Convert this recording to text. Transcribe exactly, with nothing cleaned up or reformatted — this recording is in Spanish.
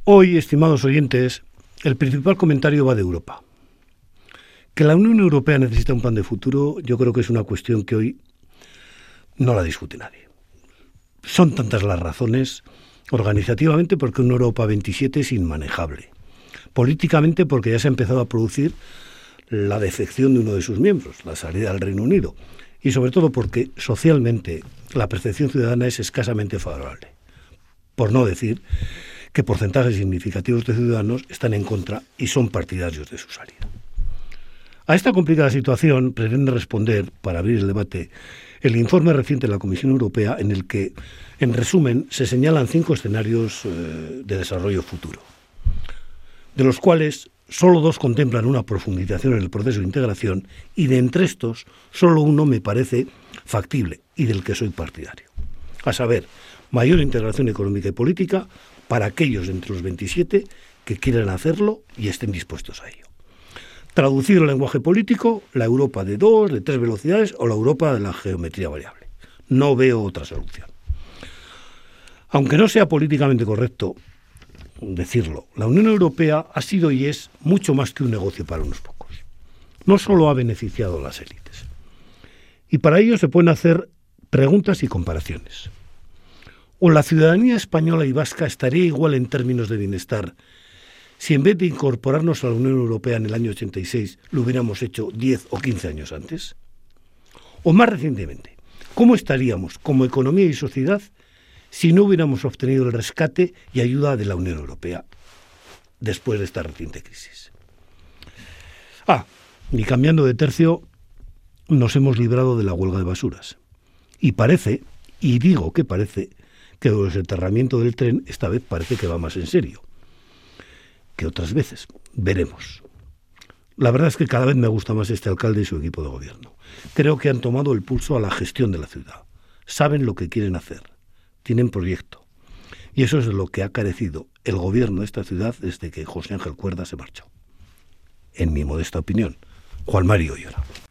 Hoy, estimados oyentes, el principal comentario va de Europa. Que la Unión Europea necesita un plan de futuro, yo creo que es una cuestión que hoy no la discute nadie. Son tantas las razones, organizativamente porque una Europa veintisiete es inmanejable, políticamente porque ya se ha empezado a producir la defección de uno de sus miembros, la salida del Reino Unido, y sobre todo porque socialmente la percepción ciudadana es escasamente favorable, por no decir que porcentajes significativos de ciudadanos están en contra y son partidarios de su salida. A esta complicada situación pretende responder, para abrir el debate, el informe reciente de la Comisión Europea en el que, en resumen, se señalan cinco escenarios eh, de desarrollo futuro, de los cuales solo dos contemplan una profundización en el proceso de integración y de entre estos solo uno me parece factible y del que soy partidario, a saber, mayor integración económica y política para aquellos entre los veintisiete que quieran hacerlo y estén dispuestos a ello. Traducido al lenguaje político, la Europa de dos, de tres velocidades o la Europa de la geometría variable. No veo otra solución. Aunque no sea políticamente correcto decirlo, la Unión Europea ha sido y es mucho más que un negocio para unos pocos. No solo ha beneficiado a las élites. Y para ello se pueden hacer preguntas y comparaciones. ¿O la ciudadanía española y vasca estaría igual en términos de bienestar si en vez de incorporarnos a la Unión Europea en el año ochenta y seis lo hubiéramos hecho diez o quince años antes? O más recientemente, ¿cómo estaríamos como economía y sociedad si no hubiéramos obtenido el rescate y ayuda de la Unión Europea después de esta reciente crisis? Ah, y cambiando de tercio, nos hemos librado de la huelga de basuras. Y parece, y digo que parece, que el desenterramiento del tren esta vez parece que va más en serio que otras veces. Veremos. La verdad es que cada vez me gusta más este alcalde y su equipo de gobierno. Creo que han tomado el pulso a la gestión de la ciudad. Saben lo que quieren hacer. Tienen proyecto. Y eso es de lo que ha carecido el gobierno de esta ciudad desde que José Ángel Cuerda se marchó. En mi modesta opinión, Juan Mari Ollora.